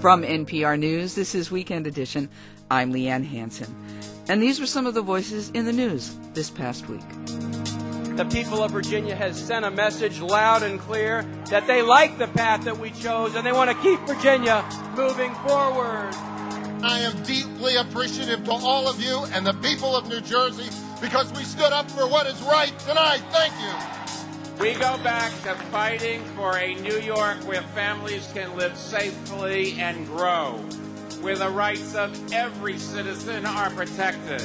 From NPR News, this is Weekend Edition. I'm Leanne Hansen. And these were some of the voices in the news this past week. The people of Virginia has sent a message loud and clear that they like the path that we chose and they want to keep Virginia moving forward. I am deeply appreciative to all of you and the people of New Jersey because we stood up for what is right tonight. Thank you. We go back to fighting for a New York where families can live safely and grow, where the rights of every citizen are protected.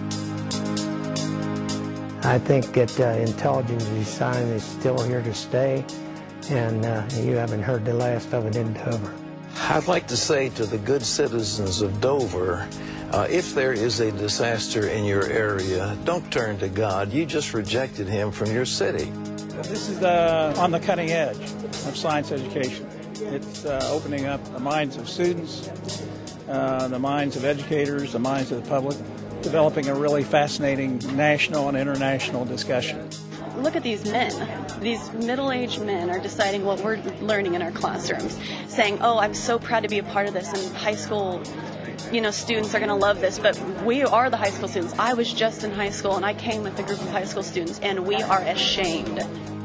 I think that intelligent design is still here to stay, and you haven't heard the last of it in Dover. I'd like to say to the good citizens of Dover, if there is a disaster in your area, don't turn to God. You just rejected him from your city. This is on the cutting edge of science education. It's opening up the minds of students, the minds of educators, the minds of the public, developing a really fascinating national and international discussion. Look at these men. These middle-aged men are deciding what we're learning in our classrooms, saying, oh, I'm so proud to be a part of this, and high school students are going to love this, but we are the high school students. I was just in high school, and I came with a group of high school students, and we are ashamed.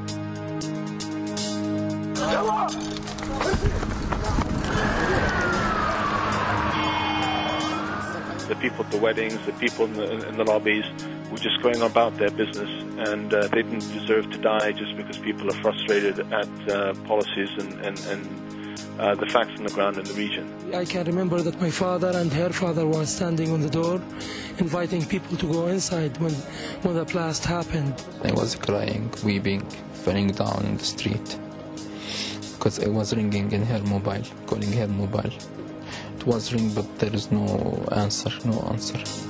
The people at the weddings, the people in the lobbies were just going about their business, and they didn't deserve to die just because people are frustrated at policies and the facts on the ground in the region. I can remember that my father and her father were standing on the door, inviting people to go inside when the blast happened. I was crying, weeping, falling down in the street, because I was ringing in her mobile, calling her mobile. It was ring, but there is no answer.